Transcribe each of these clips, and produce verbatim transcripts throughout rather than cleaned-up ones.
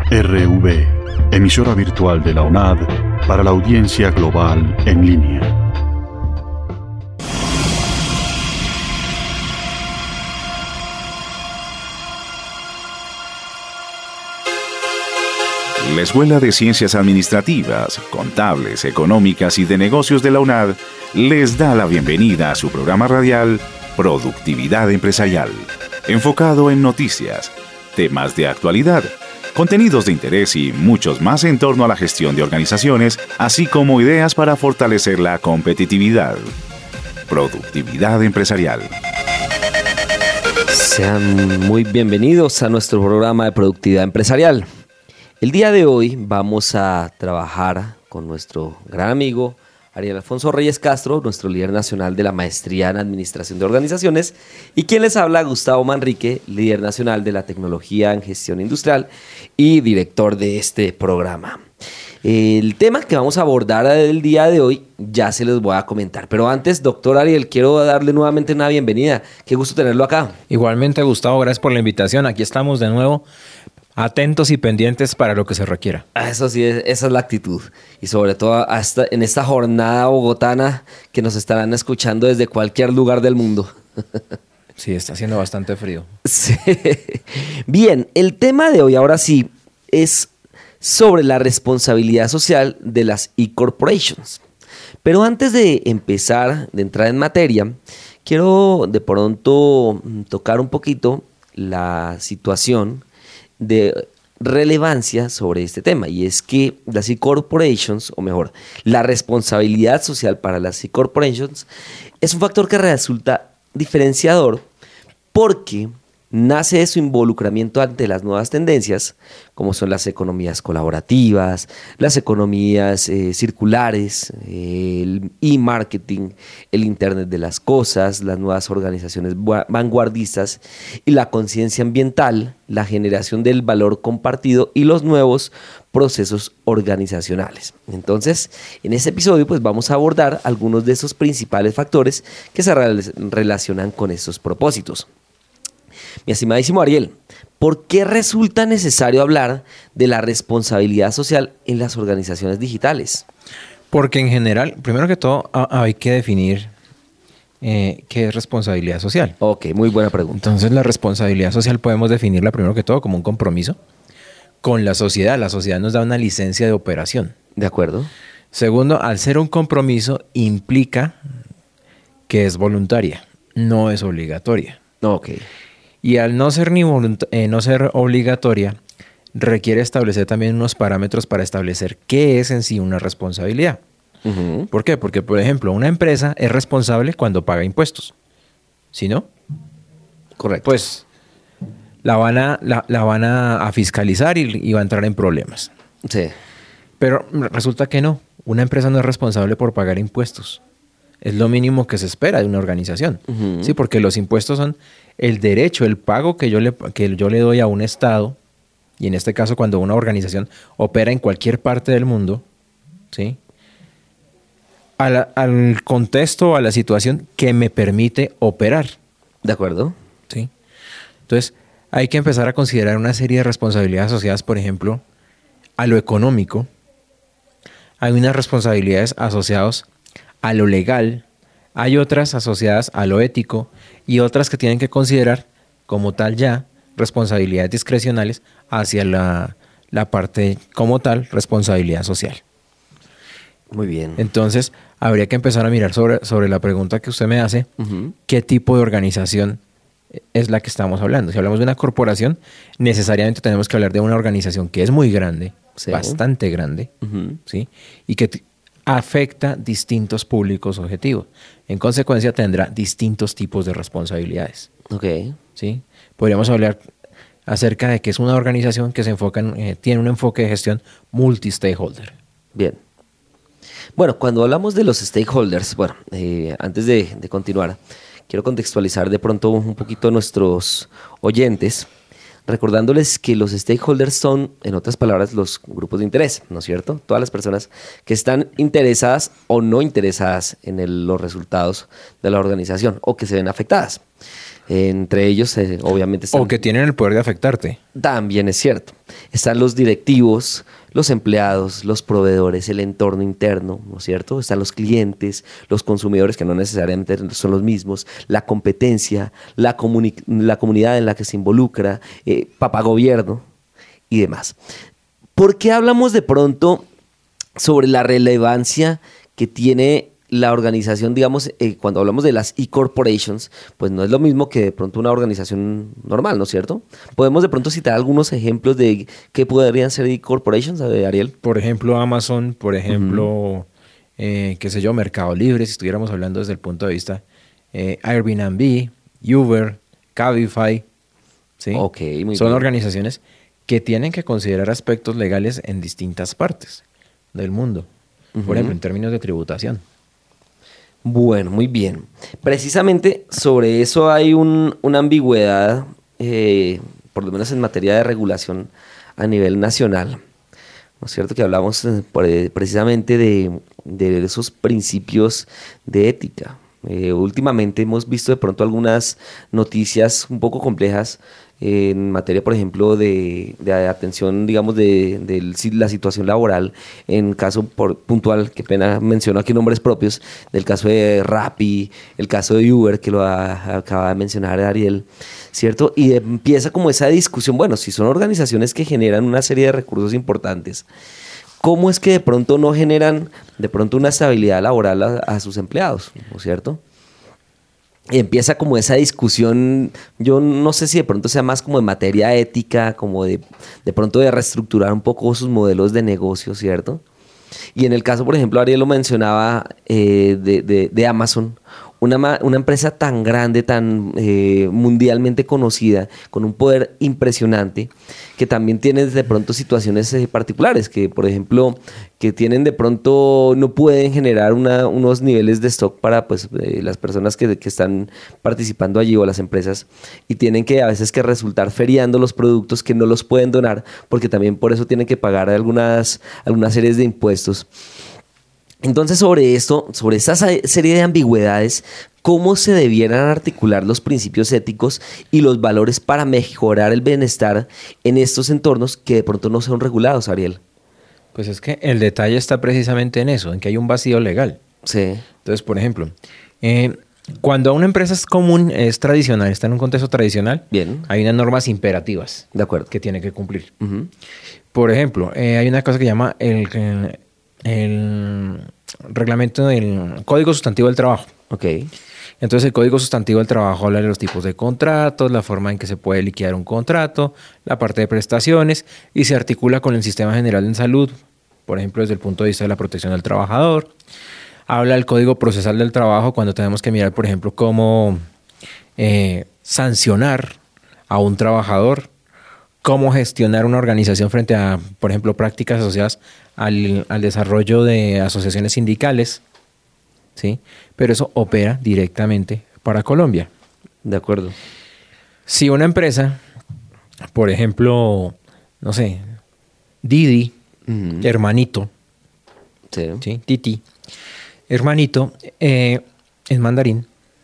R V, emisora virtual de la U N A D para la audiencia global en línea. La Escuela de Ciencias Administrativas, Contables, Económicas y de Negocios de la U N A D les da la bienvenida a su programa radial Productividad Empresarial, enfocado en noticias, temas de actualidad, contenidos de interés y muchos más en torno a la gestión de organizaciones, así como ideas para fortalecer la competitividad. Productividad Empresarial. Sean muy bienvenidos a nuestro programa de Productividad Empresarial. El día de hoy vamos a trabajar con nuestro gran amigo Ariel Alfonso Reyes Castro, nuestro líder nacional de la Maestría en Administración de Organizaciones, y quien les habla, Gustavo Manrique, líder nacional de la Tecnología en Gestión Industrial y director de este programa. El tema que vamos a abordar el día de hoy ya se los voy a comentar, pero antes, doctor Ariel, quiero darle nuevamente una bienvenida. Qué gusto tenerlo acá. Igualmente, Gustavo, gracias por la invitación. Aquí estamos de nuevo, atentos y pendientes para lo que se requiera. Eso sí, esa es la actitud. Y sobre todo hasta en esta jornada bogotana que nos estarán escuchando desde cualquier lugar del mundo. Sí, está haciendo bastante frío. Sí. Bien, el tema de hoy ahora sí es sobre la responsabilidad social de las e-corporations. Pero antes de empezar, de entrar en materia, quiero de pronto tocar un poquito la situación de relevancia sobre este tema, y es que las e-corporations, o mejor, la responsabilidad social para las e-corporations es un factor que resulta diferenciador porque nace de su involucramiento ante las nuevas tendencias, como son las economías colaborativas, las economías eh, circulares, eh, el e-marketing, el Internet de las cosas, las nuevas organizaciones vanguardistas y la conciencia ambiental, la generación del valor compartido y los nuevos procesos organizacionales. Entonces, en este episodio pues vamos a abordar algunos de esos principales factores que se re- relacionan con estos propósitos. Mi estimadísimo Ariel, ¿por qué resulta necesario hablar de la responsabilidad social en las organizaciones digitales? Porque en general, primero que todo, hay que definir eh, qué es responsabilidad social. Ok, muy buena pregunta. Entonces, la responsabilidad social podemos definirla primero que todo como un compromiso con la sociedad. La sociedad nos da una licencia de operación. De acuerdo. Segundo, al ser un compromiso, implica que es voluntaria, no es obligatoria. Ok. Y al no ser, ni volunt- eh, no ser obligatoria, requiere establecer también unos parámetros para establecer qué es en sí una responsabilidad. Uh-huh. ¿Por qué? Porque, por ejemplo, una empresa es responsable cuando paga impuestos. ¿Sí, no? Correcto. Pues la van a, la, la van a, a fiscalizar y, y va a entrar en problemas. Sí. Pero resulta que no. Una empresa no es responsable por pagar impuestos. Es lo mínimo que se espera de una organización. Uh-huh. Sí, porque los impuestos son el derecho, el pago que yo, le, que yo le doy a un Estado, y en este caso cuando una organización opera en cualquier parte del mundo, ¿sí? A la, al contexto, a la situación que me permite operar. De acuerdo. ¿Sí? Entonces, hay que empezar a considerar una serie de responsabilidades asociadas, por ejemplo, a lo económico. Hay unas responsabilidades asociadas a lo legal, hay otras asociadas a lo ético y otras que tienen que considerar como tal ya responsabilidades discrecionales hacia la, la parte como tal responsabilidad social. Muy bien. Entonces, habría que empezar a mirar sobre, sobre la pregunta que usted me hace, Uh-huh. ¿qué tipo de organización es la que estamos hablando? Si hablamos de una corporación, necesariamente tenemos que hablar de una organización que es muy grande, Sí. bastante grande, Uh-huh. ¿sí? Y que t- afecta distintos públicos objetivos. En consecuencia, tendrá distintos tipos de responsabilidades. Ok. ¿Sí? Podríamos hablar acerca de que es una organización que se enfoca en, eh, tiene un enfoque de gestión multi-stakeholder. Bien. Bueno, cuando hablamos de los stakeholders, bueno, eh, antes de, de continuar, quiero contextualizar de pronto un poquito a nuestros oyentes, recordándoles que los stakeholders son, en otras palabras, los grupos de interés, ¿no es cierto? Todas las personas que están interesadas o no interesadas en el- los resultados de la organización o que se ven afectadas. Entre ellos, eh, obviamente, están... O que tienen el poder de afectarte. También es cierto. Están los directivos, los empleados, los proveedores, el entorno interno, ¿no es cierto? Están los clientes, los consumidores, que no necesariamente son los mismos, la competencia, la, comuni- la comunidad en la que se involucra, eh, papagobierno y demás. ¿Por qué hablamos de pronto sobre la relevancia que tiene la organización, digamos, eh, cuando hablamos de las e-corporations? Pues no es lo mismo que de pronto una organización normal, ¿no es cierto? ¿Podemos de pronto citar algunos ejemplos de qué podrían ser e-corporations, Ariel? Por ejemplo, Amazon, por ejemplo, uh-huh. eh, qué sé yo, Mercado Libre, si estuviéramos hablando desde el punto de vista eh, Airbnb, Uber, Cabify, ¿sí? Okay, muy Son bien. organizaciones que tienen que considerar aspectos legales en distintas partes del mundo. Uh-huh. Por ejemplo, en términos de tributación. Bueno, muy bien. Precisamente sobre eso hay un, una ambigüedad, eh, por lo menos en materia de regulación a nivel nacional. ¿No es cierto? Que hablamos eh, por, eh, precisamente de, de esos principios de ética. Eh, últimamente hemos visto de pronto algunas noticias un poco complejas en materia, por ejemplo, de, de atención, digamos, de, de la situación laboral, en caso por, puntual, qué pena menciono aquí nombres propios, del caso de Rappi, el caso de Uber, que lo ha, acaba de mencionar Ariel, ¿cierto? Y empieza como esa discusión, bueno, si son organizaciones que generan una serie de recursos importantes, ¿cómo es que de pronto no generan de pronto una estabilidad laboral a, a sus empleados, ¿no es cierto? Y empieza como esa discusión, yo no sé si de pronto sea más como en materia ética, como de, de pronto de reestructurar un poco sus modelos de negocio, ¿cierto? Y en el caso, por ejemplo, Ariel lo mencionaba eh, de, de, de Amazon, una, una empresa tan grande, tan eh, mundialmente conocida, con un poder impresionante, que también tiene de pronto situaciones eh, particulares, que por ejemplo, que tienen de pronto, no pueden generar una, unos niveles de stock para pues eh, las personas que, que están participando allí o las empresas, y tienen que a veces que resultar feriando los productos que no los pueden donar, porque también por eso tienen que pagar algunas, algunas series de impuestos. Entonces, sobre esto, sobre esa serie de ambigüedades, ¿cómo se debieran articular los principios éticos y los valores para mejorar el bienestar en estos entornos que de pronto no son regulados, Ariel? Pues es que el detalle está precisamente en eso, en que hay un vacío legal. Sí. Entonces, por ejemplo, eh, cuando una empresa es común, es tradicional, está en un contexto tradicional, bien, hay unas normas imperativas de acuerdo, que tiene que cumplir. Uh-huh. Por ejemplo, eh, hay una cosa que llama el... el el reglamento del Código Sustantivo del Trabajo. Ok. Entonces el Código Sustantivo del Trabajo habla de los tipos de contratos, la forma en que se puede liquidar un contrato, la parte de prestaciones, y se articula con el Sistema General de Salud, por ejemplo, desde el punto de vista de la protección del trabajador. Habla del Código Procesal del Trabajo cuando tenemos que mirar, por ejemplo, cómo eh, sancionar a un trabajador, cómo gestionar una organización frente a, por ejemplo, prácticas asociadas al, al desarrollo de asociaciones sindicales, ¿sí? Pero eso opera directamente para Colombia. De acuerdo. Si una empresa, por ejemplo, no sé, Didi, uh-huh. hermanito, sí. ¿sí? Titi, hermanito, eh, en mandarín,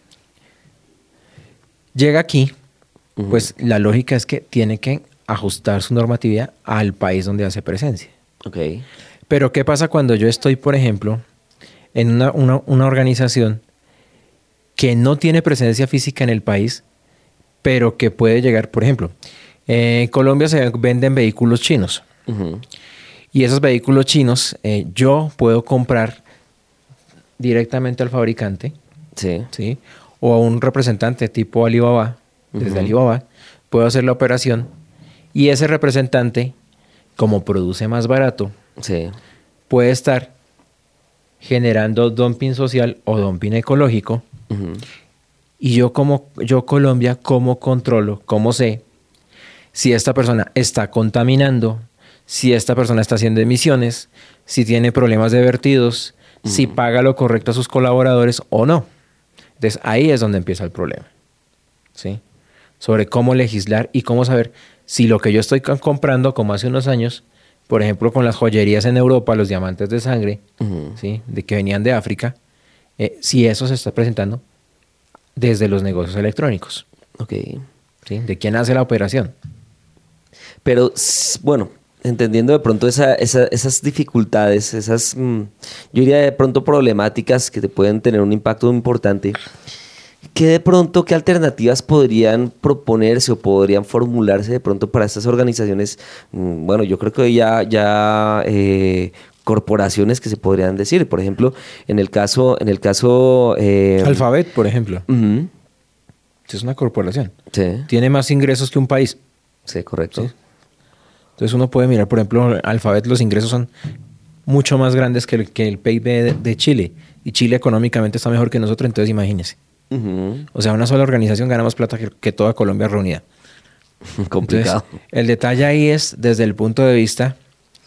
llega aquí, uh-huh. pues la lógica es que tiene que ajustar su normatividad al país donde hace presencia. Okay. Pero ¿qué pasa cuando yo estoy, por ejemplo, en una, una, una organización que no tiene presencia física en el país, pero que puede llegar, por ejemplo, eh, en Colombia se venden vehículos chinos. Uh-huh. Y esos vehículos chinos eh, yo puedo comprar directamente al fabricante, sí. ¿sí? O a un representante tipo Alibaba, desde uh-huh. Alibaba, puedo hacer la operación. Y ese representante, como produce más barato, sí. puede estar generando dumping social o dumping ecológico. Uh-huh. Y yo como yo Colombia, ¿cómo controlo? ¿Cómo sé si esta persona está contaminando? Si esta persona está haciendo emisiones, si tiene problemas de vertidos, uh-huh. si paga lo correcto a sus colaboradores o no. Entonces ahí es donde empieza el problema, ¿sí? Sobre cómo legislar y cómo saber si lo que yo estoy comprando, como hace unos años, por ejemplo, con las joyerías en Europa, los diamantes de sangre, uh-huh. ¿sí? de que venían de África, eh, si eso se está presentando desde los negocios electrónicos. Ok. ¿Sí? ¿De quién hace la operación? Pero, s- bueno, entendiendo de pronto esa, esa- esas dificultades, esas, mm, yo diría de pronto problemáticas que te pueden tener un impacto importante, ¿qué de pronto, qué alternativas podrían proponerse o podrían formularse de pronto para estas organizaciones? Mm, Bueno, yo creo que ya, ya eh, corporaciones que se podrían decir, por ejemplo, en el caso, en el caso... eh, Alphabet, por ejemplo. ujú, Es una corporación. sí, Tiene más ingresos que un país. sí, correcto. Sí. Entonces uno puede mirar, por ejemplo, Alphabet, los ingresos son mucho más grandes que el, que el P I B de, de Chile. Y Chile económicamente está mejor que nosotros, entonces imagínense. Ujú, O sea, una sola organización gana más plata que, que toda Colombia reunida. complicado. Entonces, el detalle ahí es desde el punto de vista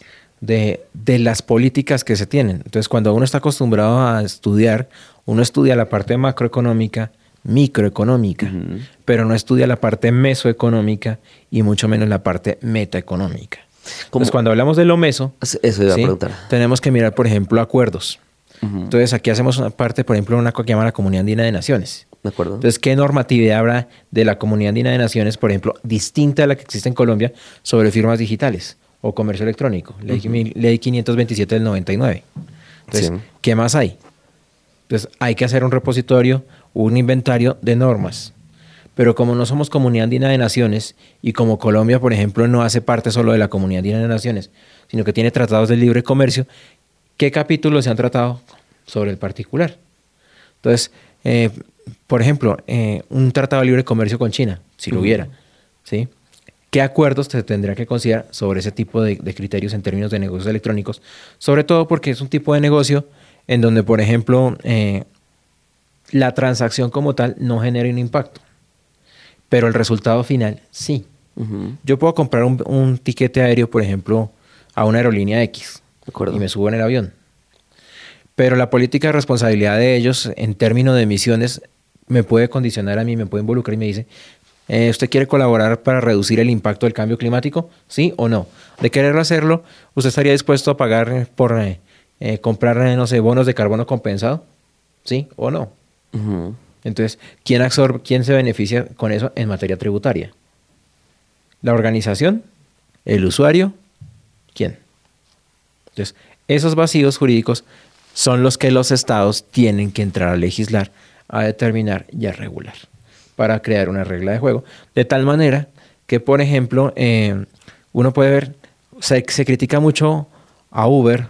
de, de las políticas que se tienen. Entonces, cuando uno está acostumbrado a estudiar, uno estudia la parte macroeconómica, microeconómica, Ujú. pero no estudia la parte mesoeconómica y mucho menos la parte metaeconómica. ¿Cómo? Entonces, cuando hablamos de lo meso, Eso iba ¿sí? a preguntar. tenemos que mirar, por ejemplo, acuerdos. Ujú, Entonces, aquí hacemos una parte, por ejemplo, una cosa que llama la Comunidad Andina de Naciones. ¿De acuerdo? Entonces, ¿qué normatividad habrá de la Comunidad Andina de Naciones, por ejemplo, distinta a la que existe en Colombia sobre firmas digitales o comercio electrónico? Ley, uh-huh. Ley quinientos veintisiete del noventa y nueve. Entonces, sí. ¿qué más hay? Entonces, hay que hacer un repositorio, un inventario de normas. Pero como no somos Comunidad Andina de Naciones y como Colombia, por ejemplo, no hace parte solo de la Comunidad Andina de Naciones, sino que tiene tratados de libre comercio, ¿qué capítulos se han tratado sobre el particular? Entonces, eh, por ejemplo, eh, un tratado de libre comercio con China, si lo uh-huh. hubiera, ¿sí? ¿Qué acuerdos se tendría que considerar sobre ese tipo de, de criterios en términos de negocios electrónicos? Sobre todo porque es un tipo de negocio en donde, por ejemplo, eh, la transacción como tal no genera un impacto, pero el resultado final sí. Uh-huh. Yo puedo comprar un, un tiquete aéreo, por ejemplo, a una aerolínea X y me subo en el avión. Pero la política de responsabilidad de ellos en términos de emisiones me puede condicionar a mí, me puede involucrar y me dice, eh, ¿usted quiere colaborar para reducir el impacto del cambio climático? ¿Sí o no? De querer hacerlo, ¿usted estaría dispuesto a pagar por eh, eh, comprar, no sé, bonos de carbono compensado? ¿Sí o no? Uh-huh. Entonces, ¿quién absorbe, quién se beneficia con eso en materia tributaria? ¿La organización? ¿El usuario? ¿Quién? Entonces, esos vacíos jurídicos son los que los estados tienen que entrar a legislar, a determinar y a regular para crear una regla de juego. De tal manera que, por ejemplo, eh, uno puede ver, se, se critica mucho a Uber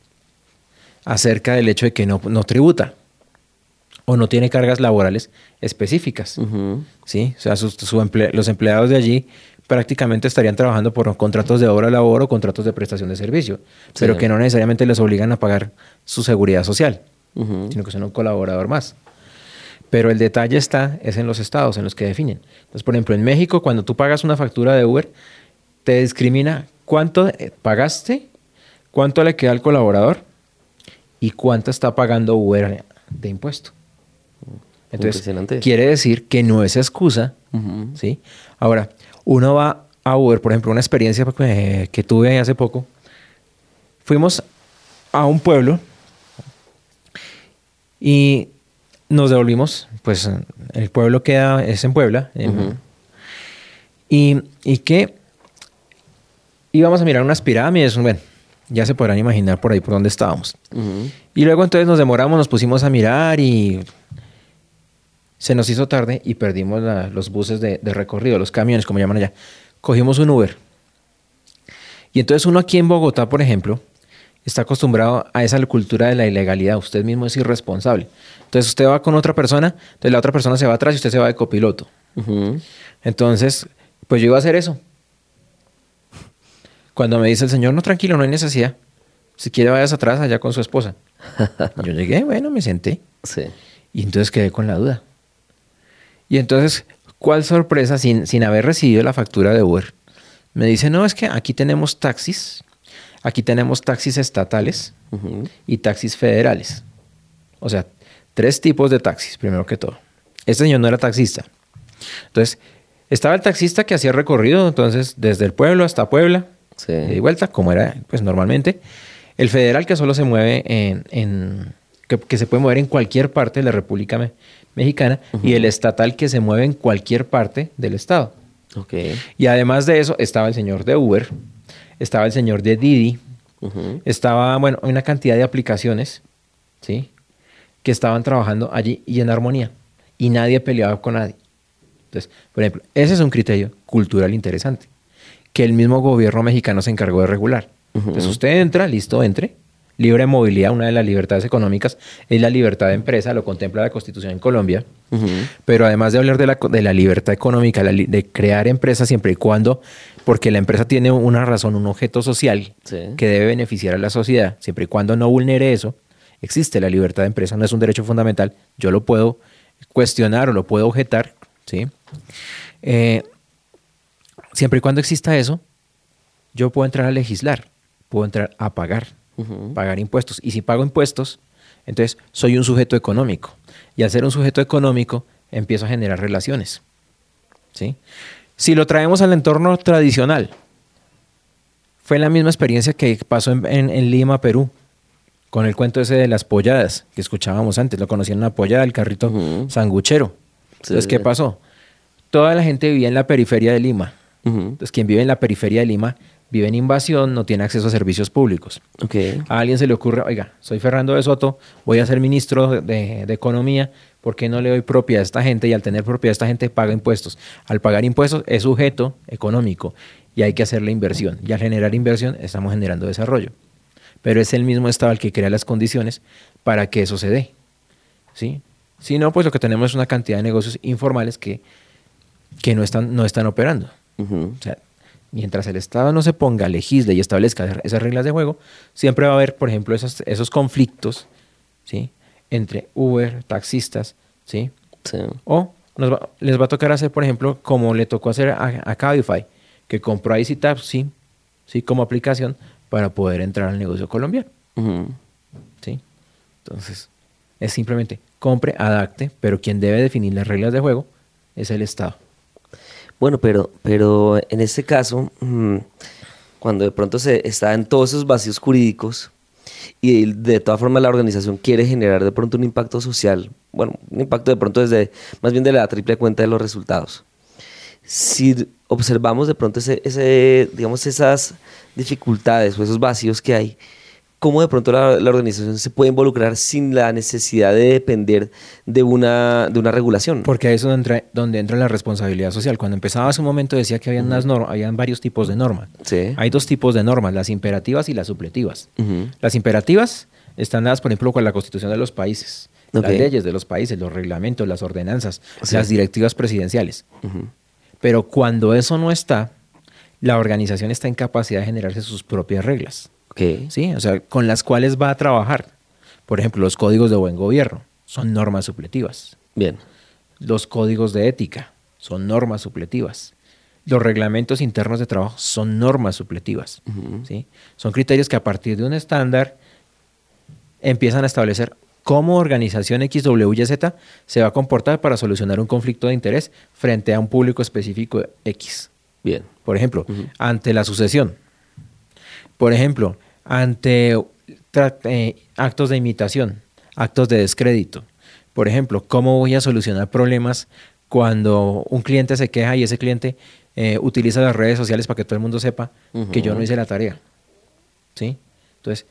acerca del hecho de que no, no tributa o no tiene cargas laborales específicas. Uh-huh. ¿Sí? O sea, su, su emple- los empleados de allí prácticamente estarían trabajando por contratos de obra labor o contratos de prestación de servicio, sí. pero que no necesariamente les obligan a pagar su seguridad social, uh-huh. sino que son un colaborador más. Pero el detalle está, es en los estados, en los que definen. Entonces, por ejemplo, en México, cuando tú pagas una factura de Uber, te discrimina cuánto pagaste, cuánto le queda al colaborador y cuánto está pagando Uber de impuesto. Entonces, quiere decir que no es excusa, uh-huh. ¿sí? Ahora, uno va a Uber, por ejemplo, una experiencia que, que tuve hace poco. Fuimos a un pueblo y nos devolvimos, pues el pueblo queda, es en Puebla, en, uh-huh. y, y que íbamos a mirar unas pirámides, bueno, ya se podrán imaginar por ahí por dónde estábamos. Uh-huh. Y luego entonces nos demoramos, nos pusimos a mirar y se nos hizo tarde y perdimos la, los buses de, de recorrido, los camiones, como llaman allá. Cogimos un Uber. Y entonces uno aquí en Bogotá, por ejemplo, está acostumbrado a esa cultura de la ilegalidad. Usted mismo es irresponsable. Entonces usted va con otra persona, entonces la otra persona se va atrás y usted se va de copiloto. Uh-huh. Entonces, pues yo iba a hacer eso. Cuando me dice el señor, no, tranquilo, no hay necesidad. Si quiere vayas atrás allá con su esposa. Yo llegué, bueno, me senté. Sí. Y entonces quedé con la duda. Y entonces, ¿cuál sorpresa? Sin, sin haber recibido la factura de Uber. Me dice, no, es que aquí tenemos taxis. Aquí tenemos taxis estatales uh-huh. y taxis federales. O sea, tres tipos de taxis, primero que todo. Este señor no era taxista. Entonces, estaba el taxista que hacía recorrido, entonces, desde el pueblo hasta Puebla, sí. de vuelta, como era pues normalmente. El federal que solo se mueve en... en que, que se puede mover en cualquier parte de la República me- mexicana, uh-huh. y el estatal que se mueve en cualquier parte del estado. Okay. Y además de eso, estaba el señor de Uber, estaba el señor de Didi, uh-huh. estaba, bueno, una cantidad de aplicaciones, ¿sí?, que estaban trabajando allí y en armonía. Y nadie peleaba con nadie. Entonces, por ejemplo, ese es un criterio cultural interesante, que el mismo gobierno mexicano se encargó de regular. Uh-huh. Entonces, usted entra, listo, entre. Libre movilidad, una de las libertades económicas, es la libertad de empresa, lo contempla la Constitución en Colombia. Uh-huh. Pero además de hablar de la, de la libertad económica, la, de crear empresas siempre y cuando, porque la empresa tiene una razón, un objeto social, sí, que debe beneficiar a la sociedad, siempre y cuando no vulnere eso, existe la libertad de empresa, no es un derecho fundamental, yo lo puedo cuestionar o lo puedo objetar, ¿sí? Eh, siempre y cuando exista eso, yo puedo entrar a legislar, puedo entrar a pagar. Uh-huh. Pagar impuestos. Y si pago impuestos, entonces soy un sujeto económico. Y al ser un sujeto económico, empiezo a generar relaciones. ¿Sí? Si lo traemos al entorno tradicional, fue la misma experiencia que pasó en, en, en Lima, Perú, con el cuento ese de las polladas que escuchábamos antes. Lo conocían una pollada, el carrito uh-huh. sanguchero. Sí. Entonces, ¿qué pasó? Toda la gente vivía en la periferia de Lima. Uh-huh. Entonces, quien vive en la periferia de Lima vive en invasión, no tiene acceso a servicios públicos. Okay. A alguien se le ocurre, oiga, soy Fernando de Soto, voy a ser ministro de, de, de Economía, ¿por qué no le doy propiedad a esta gente? Y al tener propiedad esta gente paga impuestos. Al pagar impuestos es sujeto económico y hay que hacerle inversión. Y al generar inversión estamos generando desarrollo. Pero es el mismo Estado el que crea las condiciones para que eso se dé. ¿Sí? Si no, pues lo que tenemos es una cantidad de negocios informales que, que no, están, no están operando. Uh-huh. O sea, mientras el Estado no se ponga, legisle y establezca esas reglas de juego, siempre va a haber, por ejemplo, esos, esos conflictos, ¿sí?, entre Uber, taxistas, ¿sí? Sí. O nos va, les va a tocar hacer, por ejemplo, como le tocó hacer a, a Cabify, que compró EasyTax, sí, sí, como aplicación para poder entrar al negocio colombiano. Uh-huh. ¿Sí? Entonces, es simplemente compre, adapte, pero quien debe definir las reglas de juego es el Estado. Bueno, pero, pero en este caso, mmm, cuando de pronto se está en todos esos vacíos jurídicos y de, de todas formas la organización quiere generar de pronto un impacto social, bueno, un impacto de pronto desde, más bien de la triple cuenta de los resultados. Si observamos de pronto ese, ese, digamos, esas dificultades o esos vacíos que hay, ¿cómo de pronto la, la organización se puede involucrar sin la necesidad de depender de una, de una regulación? Porque ahí es donde entra, donde entra la responsabilidad social. Cuando empezaba hace un momento decía que habían, uh-huh. unas normas, habían varios tipos de normas. Sí. Hay dos tipos de normas, las imperativas y las supletivas. Uh-huh. Las imperativas están dadas, por ejemplo, con la Constitución de los países, okay. las leyes de los países, los reglamentos, las ordenanzas, sí. las directivas presidenciales. Uh-huh. Pero cuando eso no está, la organización está en capacidad de generarse sus propias reglas. Okay. ¿Sí? O sea, con las cuales va a trabajar. Por ejemplo, los códigos de buen gobierno son normas supletivas. Bien. Los códigos de ética son normas supletivas. Los reglamentos internos de trabajo son normas supletivas. Uh-huh. ¿Sí? Son criterios que a partir de un estándar empiezan a establecer cómo organización X W Y Z se va a comportar para solucionar un conflicto de interés frente a un público específico X. Bien. Por ejemplo, uh-huh. ante la sucesión. Por ejemplo, ante eh, actos de imitación, actos de descrédito. Por ejemplo, ¿cómo voy a solucionar problemas cuando un cliente se queja y ese cliente eh, utiliza las redes sociales para que todo el mundo sepa uh-huh. que yo no hice la tarea? ¿Sí? Entonces,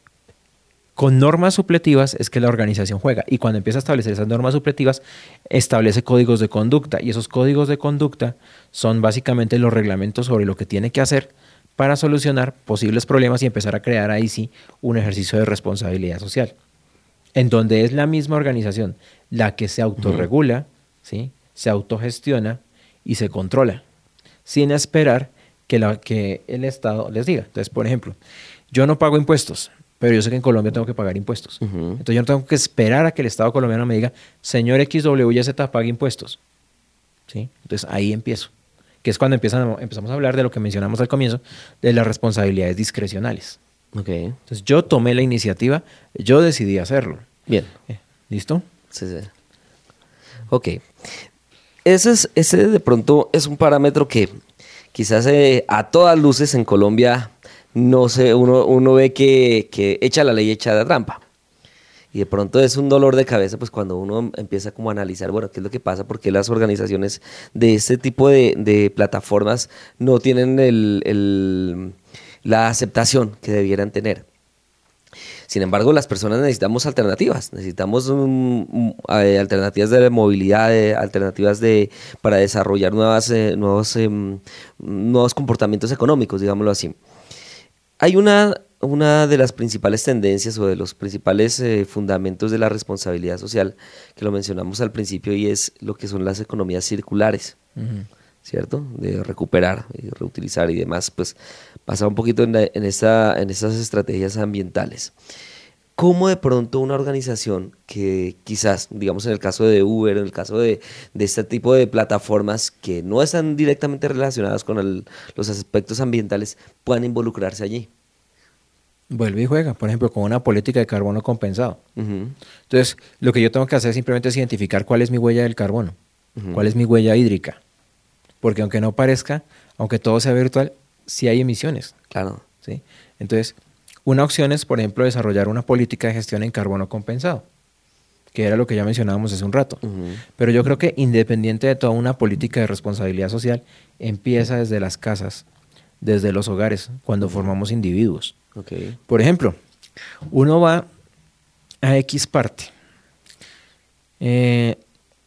con normas supletivas es que la organización juega. Y cuando empieza a establecer esas normas supletivas, establece códigos de conducta. Y esos códigos de conducta son básicamente los reglamentos sobre lo que tiene que hacer para solucionar posibles problemas y empezar a crear ahí sí un ejercicio de responsabilidad social, en donde es la misma organización la que se autorregula, uh-huh. ¿sí? se autogestiona y se controla, sin esperar que, la, que el Estado les diga. Entonces, por ejemplo, yo no pago impuestos, pero yo sé que en Colombia tengo que pagar impuestos. Uh-huh. Entonces yo no tengo que esperar a que el Estado colombiano me diga, señor X W Y Z, pague impuestos. ¿Sí? Entonces ahí empiezo. Que es cuando empiezan, empezamos a hablar de lo que mencionamos al comienzo, de las responsabilidades discrecionales. Okay. Entonces yo tomé la iniciativa, yo decidí hacerlo. Bien. ¿Listo? Sí, sí. Ok. Ese, es, ese de pronto es un parámetro que quizás eh, a todas luces en Colombia no sé, uno, uno ve que, que echa la ley, echa la trampa. Y de pronto es un dolor de cabeza, pues cuando uno empieza como a analizar, bueno, qué es lo que pasa, por qué las organizaciones de este tipo de, de plataformas no tienen el, el, la aceptación que debieran tener. Sin embargo, las personas necesitamos alternativas, necesitamos um, um, eh, alternativas de movilidad, de, alternativas de, para desarrollar nuevas, eh, nuevos, eh, nuevos comportamientos económicos, digámoslo así. Hay una... Una de las principales tendencias o de los principales eh, fundamentos de la responsabilidad social, que lo mencionamos al principio, y es lo que son las economías circulares, uh-huh. ¿cierto? De recuperar y reutilizar y demás, pues pasa un poquito en, la, en, esta, en estas estrategias ambientales. ¿Cómo de pronto una organización que quizás, digamos en el caso de Uber, en el caso de, de este tipo de plataformas que no están directamente relacionadas con el, los aspectos ambientales, puedan involucrarse allí? Vuelve y juega, por ejemplo, con una política de carbono compensado. Uh-huh. Entonces, lo que yo tengo que hacer simplemente es identificar cuál es mi huella del carbono, uh-huh. cuál es mi huella hídrica. Porque aunque no parezca, aunque todo sea virtual, sí hay emisiones. Claro. ¿Sí? Entonces, una opción es, por ejemplo, desarrollar una política de gestión en carbono compensado, que era lo que ya mencionábamos hace un rato. Uh-huh. Pero yo creo que independiente de toda una política de responsabilidad social, empieza desde las casas, desde los hogares, cuando formamos individuos. Okay. Por ejemplo, uno va a X parte eh,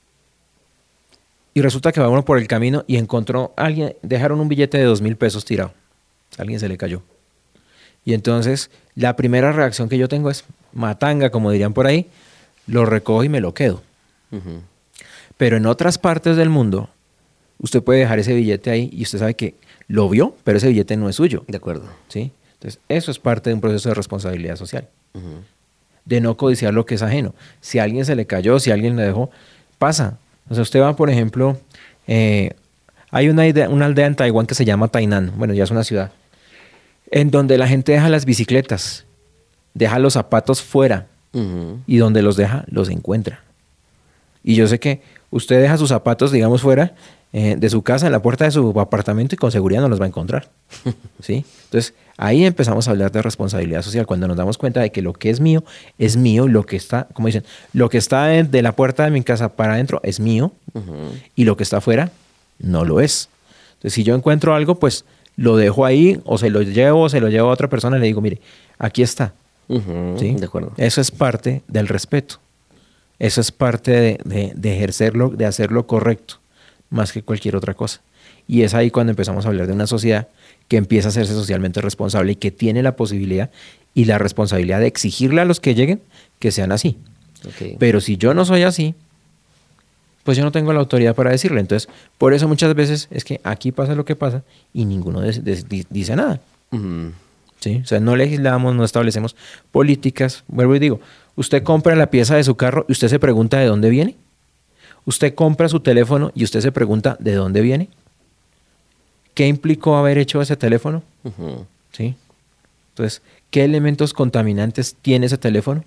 y resulta que va uno por el camino y encontró a alguien, dejaron un billete de dos mil pesos tirado, a alguien se le cayó. Y entonces la primera reacción que yo tengo es matanga, como dirían por ahí, lo recojo y me lo quedo. Uh-huh. Pero en otras partes del mundo, usted puede dejar ese billete ahí y usted sabe que lo vio, pero ese billete no es suyo. De acuerdo. ¿Sí? Entonces, eso es parte de un proceso de responsabilidad social. Uh-huh. De no codiciar lo que es ajeno. Si a alguien se le cayó, si a alguien le dejó, pasa. O sea, usted va, por ejemplo, eh, hay una, idea, una aldea en Taiwán que se llama Tainan, bueno, ya es una ciudad, en donde la gente deja las bicicletas, deja los zapatos fuera, uh-huh. y donde los deja, los encuentra. Y yo sé que usted deja sus zapatos, digamos, fuera eh, de su casa, en la puerta de su apartamento, y con seguridad no los va a encontrar. ¿Sí? Entonces, ahí empezamos a hablar de responsabilidad social, cuando nos damos cuenta de que lo que es mío, es mío, lo que está, como dicen, lo que está de, de la puerta de mi casa para adentro es mío, uh-huh. y lo que está afuera no lo es. Entonces, si yo encuentro algo, pues lo dejo ahí, o se lo llevo, o se lo llevo a otra persona y le digo, mire, aquí está. Uh-huh. ¿Sí? De acuerdo. Eso es parte del respeto. Eso es parte de, de, de ejercerlo, de hacerlo correcto, más que cualquier otra cosa. Y es ahí cuando empezamos a hablar de una sociedad que empieza a hacerse socialmente responsable y que tiene la posibilidad y la responsabilidad de exigirle a los que lleguen que sean así. Okay. Pero si yo no soy así, pues yo no tengo la autoridad para decirle. Entonces, por eso muchas veces es que aquí pasa lo que pasa y ninguno de, de, de, dice nada. Uh-huh. ¿Sí? O sea, no legislamos, no establecemos políticas. Vuelvo y digo, usted compra la pieza de su carro y usted se pregunta de dónde viene. Usted compra su teléfono y usted se pregunta de dónde viene. ¿Qué implicó haber hecho ese teléfono? Uh-huh. ¿Sí? Entonces, ¿qué elementos contaminantes tiene ese teléfono?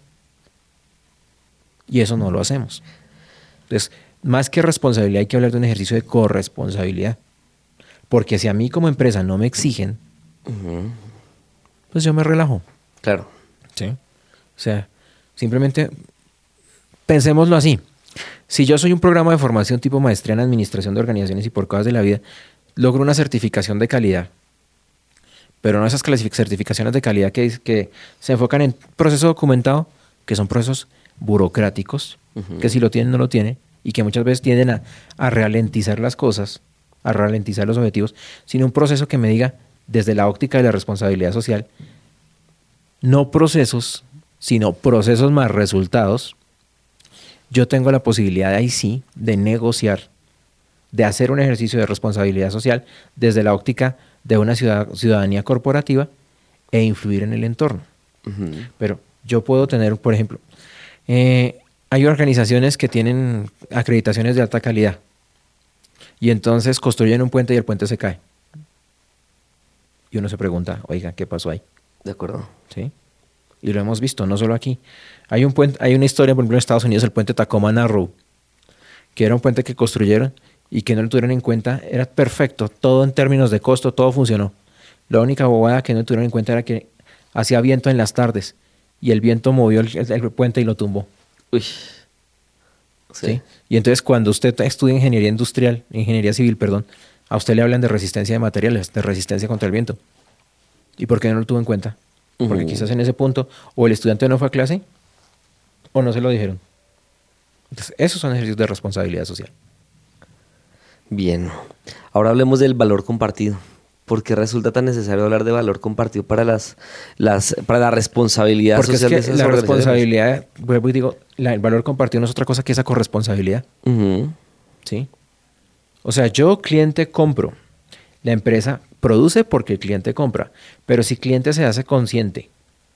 Y eso no lo hacemos. Entonces, más que responsabilidad hay que hablar de un ejercicio de corresponsabilidad. Porque si a mí como empresa no me exigen, uh-huh. pues yo me relajo. Claro. ¿Sí? O sea, simplemente pensémoslo así. Si yo soy un programa de formación tipo maestría en administración de organizaciones y por cosas de la vida, logro una certificación de calidad, pero no esas certificaciones de calidad que, que se enfocan en proceso documentado, que son procesos burocráticos, uh-huh. que si lo tienen no lo tienen, y que muchas veces tienden a, a ralentizar las cosas, a ralentizar los objetivos, sino un proceso que me diga, desde la óptica de la responsabilidad social, no procesos, sino procesos más resultados. Yo tengo la posibilidad ahí sí de negociar, de hacer un ejercicio de responsabilidad social desde la óptica de una ciudad, ciudadanía corporativa e influir en el entorno. Uh-huh. Pero yo puedo tener, por ejemplo, eh, hay organizaciones que tienen acreditaciones de alta calidad y entonces construyen un puente y el puente se cae. Y uno se pregunta, oiga, ¿qué pasó ahí? De acuerdo. ¿Sí? Y lo hemos visto, no solo aquí. Hay un puente, hay una historia, por ejemplo, en Estados Unidos, el puente Tacoma Narrow, que era un puente que construyeron y que no lo tuvieron en cuenta. Era perfecto, todo en términos de costo, todo funcionó. La única bobada que no tuvieron en cuenta era que hacía viento en las tardes y el viento movió el, el- el puente y lo tumbó. Uy. ¿Sí? Y entonces cuando usted estudia ingeniería industrial, ingeniería civil, perdón, a usted le hablan de resistencia de materiales, de resistencia contra el viento. ¿Y por qué no lo tuvo en cuenta? Porque Ujú. quizás en ese punto o el estudiante no fue a clase o no se lo dijeron. Entonces, esos son ejercicios de responsabilidad social. Bien. Ahora hablemos del valor compartido. ¿Por qué resulta tan necesario hablar de valor compartido para las, las para la responsabilidad Porque es social de que esas la organizaciones? responsabilidad, vuelvo y digo, la- el valor compartido no es otra cosa que esa corresponsabilidad. Ujú. ¿Sí? O sea, yo, cliente, compro. La empresa produce porque el cliente compra. Pero si el cliente se hace consciente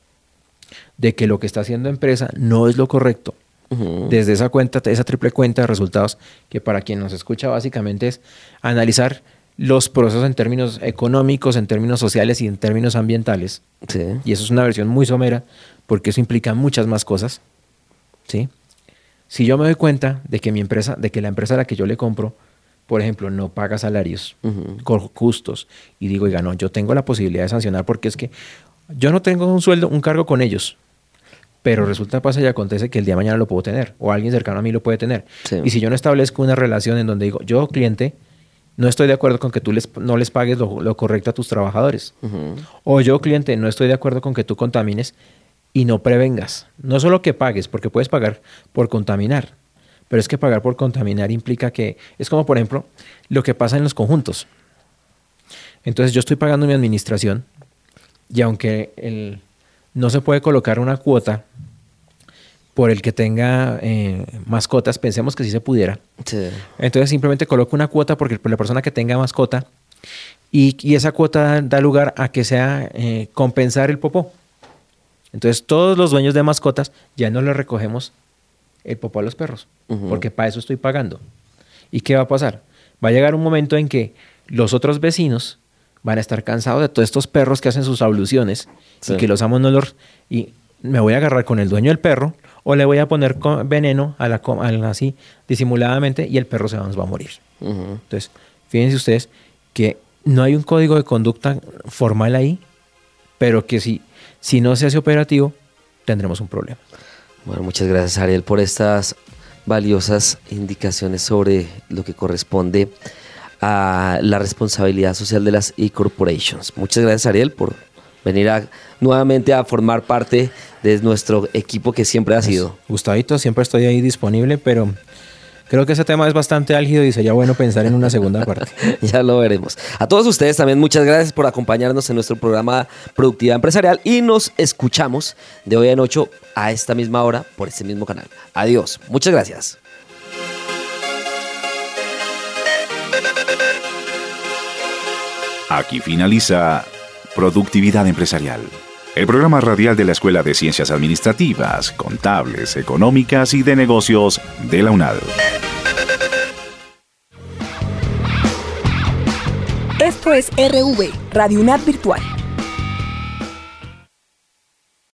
de que lo que está haciendo empresa no es lo correcto, Ujú. desde esa cuenta, esa triple cuenta de resultados, que para quien nos escucha básicamente es analizar los procesos en términos económicos, en términos sociales y en términos ambientales. Sí. Y eso es una versión muy somera porque eso implica muchas más cosas. ¿Sí? Si yo me doy cuenta de que mi empresa, de que la empresa a la que yo le compro, por ejemplo, no paga salarios Ujú. co- justos, y digo, oiga, no, yo tengo la posibilidad de sancionar porque es que yo no tengo un sueldo, un cargo con ellos, pero resulta, pasa y acontece que el día de mañana lo puedo tener, o alguien cercano a mí lo puede tener. Sí. Y si yo no establezco una relación en donde digo, yo, cliente, no estoy de acuerdo con que tú les, no les pagues lo, lo correcto a tus trabajadores. Ujú. O yo, cliente, no estoy de acuerdo con que tú contamines y no prevengas. No solo que pagues, porque puedes pagar por contaminar, pero es que pagar por contaminar implica que es como, por ejemplo, lo que pasa en los conjuntos. Entonces yo estoy pagando mi administración y aunque el, no se puede colocar una cuota por el que tenga eh, mascotas, pensemos que sí se pudiera. Sí. Entonces simplemente coloco una cuota porque por la persona que tenga mascota y, y esa cuota da lugar a que sea eh, compensar el popó. Entonces todos los dueños de mascotas ya no le recogemos el popó a los perros, Ujú. porque para eso estoy pagando. ¿Y qué va a pasar? Va a llegar un momento en que los otros vecinos van a estar cansados de todos estos perros que hacen sus abluciones Sí. y que los amos no los... Y me voy a agarrar con el dueño del perro o le voy a poner co- veneno a la, co- a la- así disimuladamente y el perro se nos va a morir. Ujú. Entonces, fíjense ustedes que no hay un código de conducta formal ahí, pero que si, si no se hace operativo, tendremos un problema. Bueno, muchas gracias, Ariel, por estas valiosas indicaciones sobre lo que corresponde a la responsabilidad social de las e-corporations. Muchas gracias, Ariel, por venir a, nuevamente a formar parte de nuestro equipo que siempre ha sido. Gustavito, siempre estoy ahí disponible, pero creo que ese tema es bastante álgido y sería bueno pensar en una segunda parte. Ya lo veremos. A todos ustedes también muchas gracias por acompañarnos en nuestro programa Productividad Empresarial y nos escuchamos de hoy en ocho a esta misma hora por este mismo canal. Adiós. Muchas gracias. Aquí finaliza Productividad Empresarial, el programa radial de la Escuela de Ciencias Administrativas, Contables, Económicas y de Negocios de la UNAD. Esto es R V, Radio UNAD Virtual.